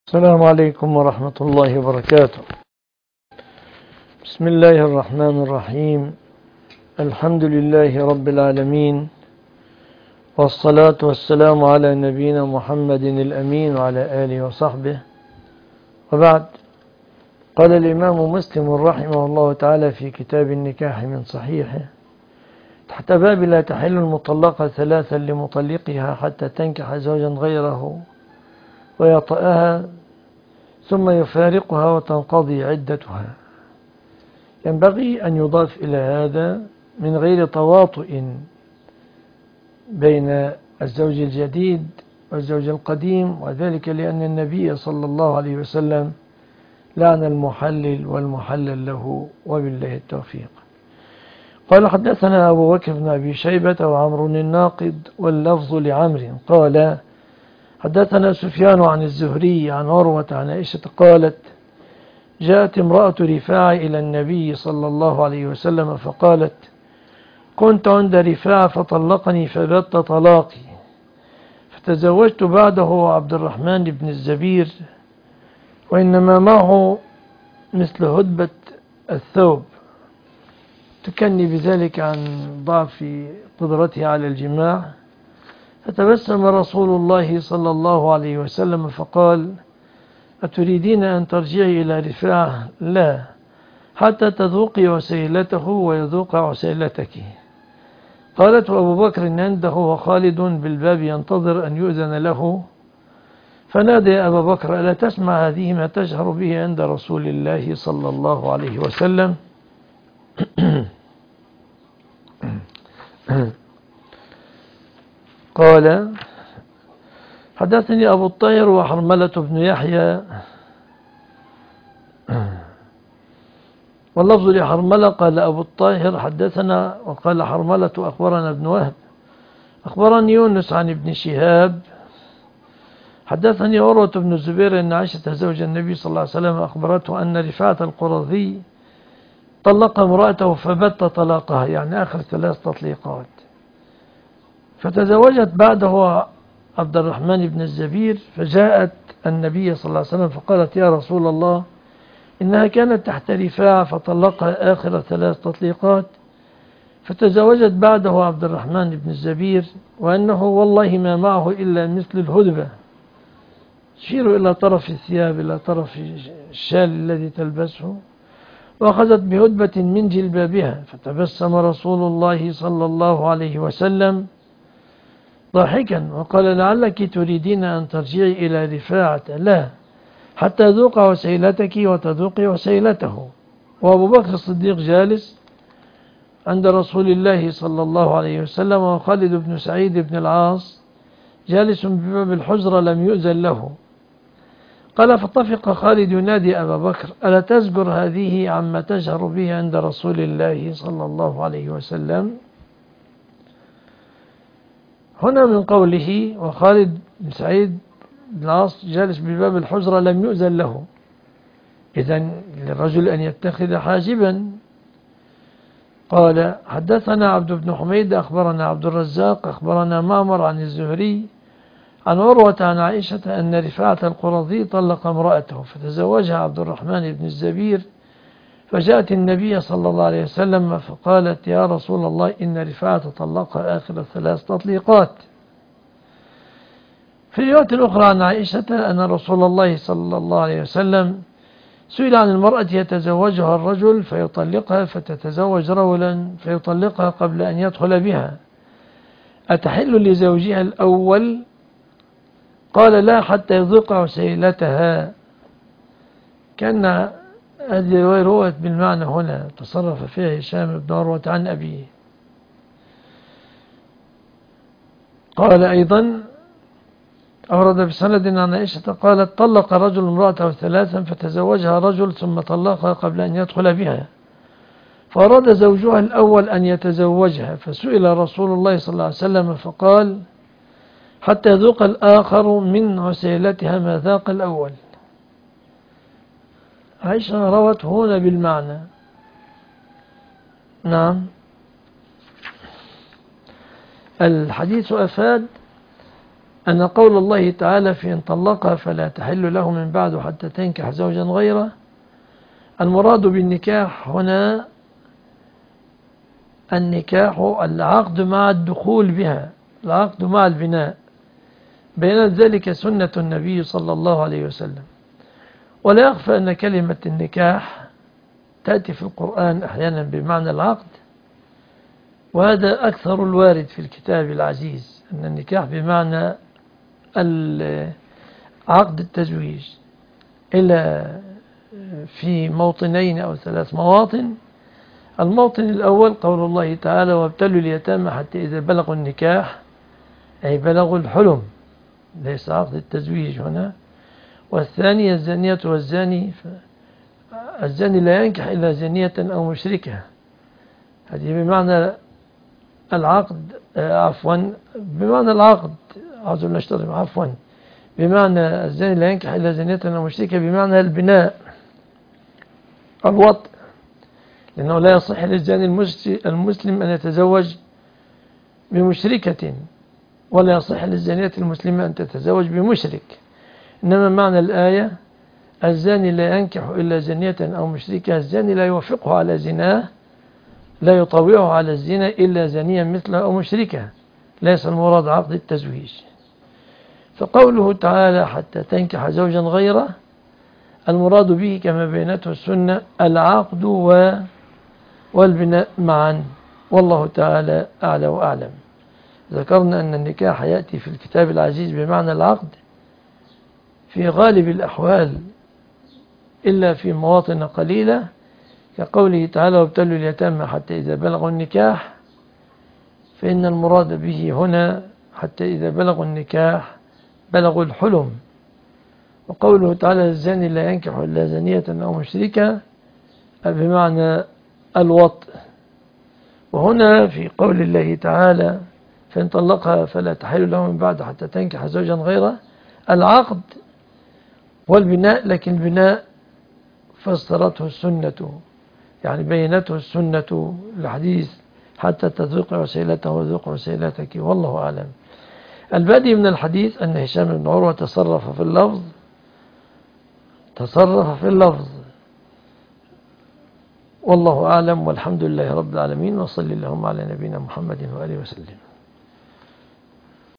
السلام عليكم ورحمة الله وبركاته. بسم الله الرحمن الرحيم. الحمد لله رب العالمين، والصلاة والسلام على نبينا محمد الأمين وعلى آله وصحبه، وبعد. قال الإمام مسلم رحمه الله تعالى في كتاب النكاح من صحيحه تحت باب لا تحل المطلقة ثلاثا لمطلقها حتى تنكح زوجا غيره ويطأها ثم يفارقها وتنقضي عدتها. ينبغي أن يضاف إلى هذا من غير تواطؤ بين الزوج الجديد والزوج القديم، وذلك لأن النبي صلى الله عليه وسلم لعن المحلل والمحلل له، وبالله التوفيق. قال حدثنا أبو بكر بن أبي شيبة وعمر الناقد واللفظ لعمر قال حدثنا سفيان عن الزهري عن عروة عن عائشة قالت جاءت امرأة رفاعة إلى النبي صلى الله عليه وسلم فقالت كنت عند رفاعة فطلقني فبت طلاقي، فتزوجت بعده عبد الرحمن بن الزبير، وإنما معه مثل هدبة الثوب، تكني بذلك عن ضعف قدرته على الجماع. فتبسم رسول الله صلى الله عليه وسلم فقال أتريدين أن ترجعي إلى رفاعة؟ لا، حتى تذوقي عسيلته ويذوق عسيلتك. قالت أبو بكر عنده وخالد بالباب ينتظر أن يؤذن له، فنادى أبا بكر ألا تسمع هذه ما تجهر به عند رسول الله صلى الله عليه وسلم؟ قال حدثني أبو الطاهر وحرملة بن يحيى واللفظ لحرملة قال أبو الطاهر حدثنا، وقال حرملة أخبرنا ابن وهب أخبرني يونس عن ابن شهاب حدثني عروة بن الزبير أن عائشة زوج النبي صلى الله عليه وسلم أخبرته أن رفاعة القرظي طلق امرأته فبت طلاقها، يعني آخر 3 تطليقات، فتزوجت بعده عبد الرحمن بن الزبير، فجاءت النبي صلى الله عليه وسلم فقالت يا رسول الله إنها كانت تحت رفاعة فطلقها آخر 3 تطليقات، فتزوجت بعده عبد الرحمن بن الزبير، وأنه والله ما معه إلا مثل الهدبة، تشير إلى طرف الثياب، إلى طرف الشال الذي تلبسه، وأخذت بهدبة من جلبابها. فتبسم رسول الله صلى الله عليه وسلم ضاحكا وقال لعلك تريدين أن ترجعي إلى رفاعة؟ لا، حتى يذوق عسيلتك وتذوقي عسيلته. وأبو بكر الصديق جالس عند رسول الله صلى الله عليه وسلم، وخالد بن سعيد بن العاص جالس بباب الحجرة لم يؤذن له. قال فطفق خالد ينادي أبا بكر ألا تزجر هذه عما تجهر به عند رسول الله صلى الله عليه وسلم؟ هنا من قوله وخالد بن سعيد بن العاص جالس بباب الحجرة لم يؤذن له، إذن للرجل أن يتخذ حاجبا. قال حدثنا عبد بن حميد أخبرنا عبد الرزاق أخبرنا معمر عن الزهري عن عروة عن عائشة أن رفاعة القرظي طلق امرأته، فتزوجها عبد الرحمن بن الزبير، فجاءت النبي صلى الله عليه وسلم فقالت يا رسول الله إن رفاعة طلقها آخر 3 تطليقات. في رواية الأخرى عن عائشة أن رسول الله صلى الله عليه وسلم سئل عن المرأة يتزوجها الرجل فيطلقها، فتتزوج رجلا فيطلقها قبل أن يدخل بها، أتحل لزوجها الأول؟ قال لا، حتى يذوق عسيلتها. كان هذه الرواية روت بالمعنى هنا، تصرف فيها هشام بن عروة عن أبيه. قال أيضا أورد بسند عن عائشة قالت طلق رجل امرأته 3 فتزوجها رجل ثم طلقها قبل أن يدخل بها، فأراد زوجها الأول أن يتزوجها، فسئل رسول الله صلى الله عليه وسلم فقال حتى يذوق الآخر من عسيلتها ما ذاق الأول. عائشة روت هنا بالمعنى. نعم، الحديث أفاد أن قول الله تعالى في إن طلقها فلا تحل له من بعد حتى تنكح زوجا غيره، المراد بالنكاح هنا النكاح العقد مع الدخول بها، العقد مع البناء، بينت ذلك سنة النبي صلى الله عليه وسلم. ولا يخفى أن كلمة النكاح تأتي في القرآن أحيانا بمعنى العقد، وهذا أكثر الوارد في الكتاب العزيز، أن النكاح بمعنى عقد التزويج، إلى في موطنين أو 3 مواطن. الموطن الأول قول الله تعالى وابتلوا اليتامى حتى إذا بلغوا النكاح، أي بلغوا الحلم، ليس عقد التزويج هنا. والثاني الزانية والزاني، الزاني لا ينكح إلا زانية أو مشركة، هذه بمعنى العقد، بمعنى العقد، بمعنى الزاني لا ينكح إلا زانية أو مشركة، بمعنى البناء، الوطء، لأنه لا يصح للزاني المسلم أن يتزوج بمشركة، ولا يصح للزانية المسلمة أن تتزوج بمشرك. إنما معنى الآية الزاني لا ينكح إلا زانية أو مشركة، الزاني لا يوافقه على زناه، لا يطوعه على الزنا إلا زانيا مثله أو مشركة، ليس المراد عقد التزويج. فقوله تعالى حتى تنكح زوجا غيره، المراد به كما بينته السنة العقد والبناء معا، والله تعالى أعلى وأعلم. ذكرنا أن النكاح يأتي في الكتاب العزيز بمعنى العقد في غالب الأحوال، إلا في مواطن قليلة، كقوله تعالى وابتلوا اليتامى حتى إذا بلغوا النكاح، فإن المراد به هنا حتى إذا بلغوا النكاح بلغوا الحلم. وقوله تعالى الزاني لا ينكح إلا زانية أو مشركة بمعنى الوطء. وهنا في قول الله تعالى فإن طلقها فلا تحل له من بعد حتى تنكح زوجا غيره، العقد والبناء، لكن البناء فسرته السنة، يعني بينته السنة الحديث حتى تذوق عسيلته وذوق عسيلتك، والله أعلم. البادئ من الحديث أن هشام بن عروة تصرف في اللفظ، والله أعلم، والحمد لله رب العالمين، وصلى اللهم على نبينا محمد وآله وسلم.